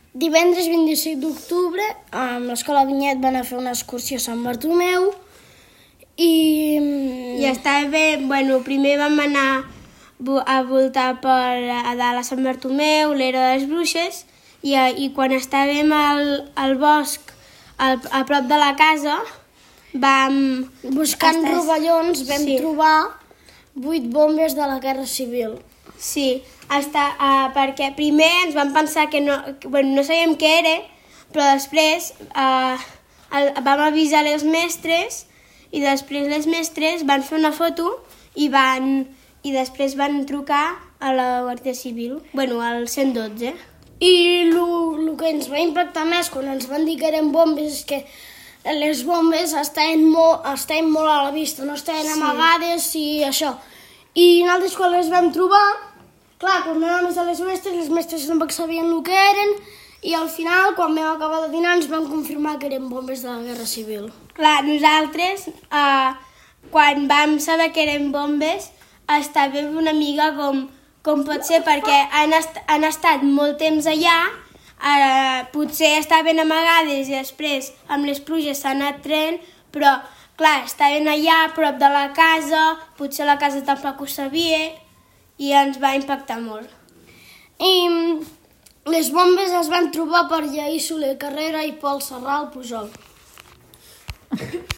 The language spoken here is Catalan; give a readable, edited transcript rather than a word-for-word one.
divendres 25 d'octubre amb l'Escola Vinyet van a fer una excursió a Sant Bartomeu i estava bé. Bueno, primer vam anar a voltar a dalt a Sant Bartomeu, l'era de les Bruixes, i quan estàvem al bosc, a prop de la casa, vam... buscant rovellons vam trobar 8 bombes de la Guerra Civil. Sí, perquè primer ens vam pensar que no sabíem què era, però després vam avisar els mestres i després les mestres van fer una foto i després van trucar a la Guàrdia Civil, al 112. I el que ens va impactar més quan ens van dir que eren bombes és que les bombes estaven molt a la vista, no estaven amagades i això. I nosaltres quan les vam trobar, clar, quan vam avisar les mestres tampoc sabien el que eren i al final, quan vam acabar de dinar, ens van confirmar que eren bombes de la Guerra Civil. Clar, nosaltres, quan vam saber que eren bombes, estàvem una mica com pot ser, perquè han estat molt temps allà, potser estaven amagades i després amb les pluges s'han anat traient, però clar, estaven allà a prop de la casa, potser la casa tampoc ho sabia i ens va impactar molt. I les bombes es van trobar per Lleí Soler Carrera i Pol Serral Pujol.